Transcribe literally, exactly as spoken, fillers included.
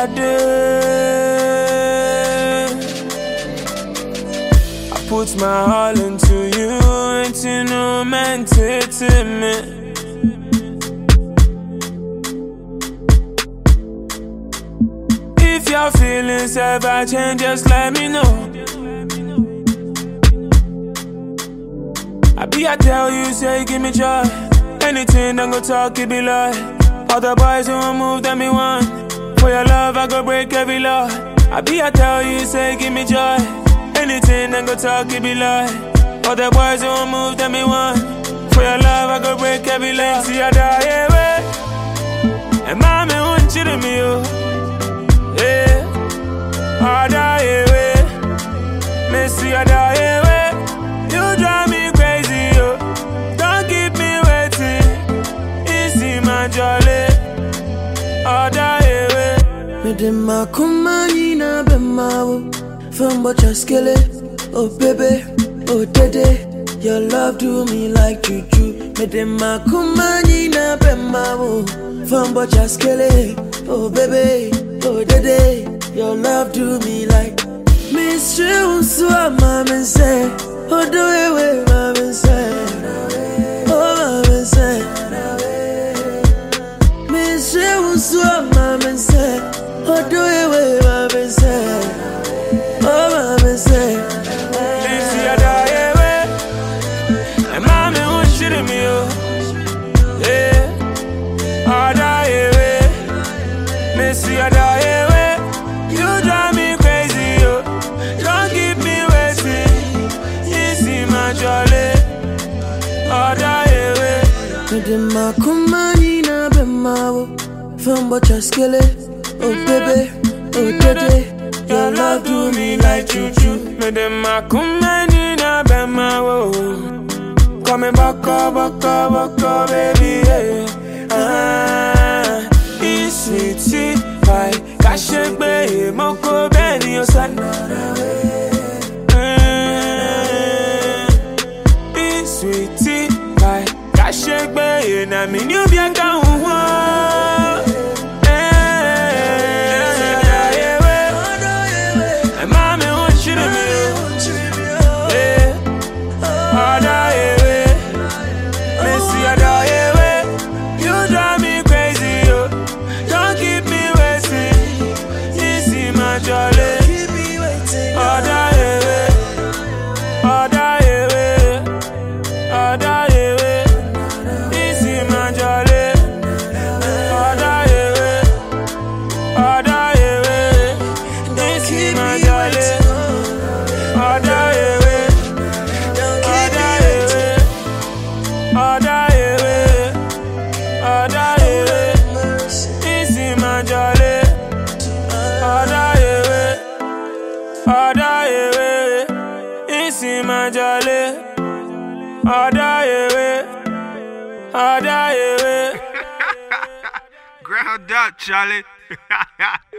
Shade. I put my all into you, and you know meant it to me. If your feelings ever change, just let me know. I be I tell you, say give me joy. Anything I go talk, it be lie. All the boys who won't move, that me want. For your love, I go break every law. I be I tell you, say give me joy. Anything I go talk, it be lie. All the boys who won't move, that me want. For your love, I go break every law. See I die away, and mommy won't cheat me, oh. Yeah, I die away, Missy I die away. You drive me crazy, oh. Don't keep me waiting. Easy my jolly, I die away. Me dem ma kumani na bemawo, fambo chaskele, oh baby, oh dede. Your love do me like juju. Me dem ma kumani na bemawo, fambo chaskele, oh baby, oh dede. Your love do me like. Mystery unswa mama say, oh do it with mama say, oh mama say. Mystery unswa mama say, oh do it with mama say, oh mama say. See I die away, and mommy won't shit me, oh. Yeah, I die away, Missy I die away. You drive me crazy, oh. Don't keep me waiting. Easy my jolly, I die away. Me dem ma kumani na bemawo, fambo chaskele, oh baby, oh dede. Your love do me like juju. Me dem ma kumani na bemawo. Coming back up, back up, back up, baby, yeah. Ah, it's sweetie pie. Cache be moko beni osan. It's sweetie pie. Cache be na mi new bianca uwa. Ground up, Charlie.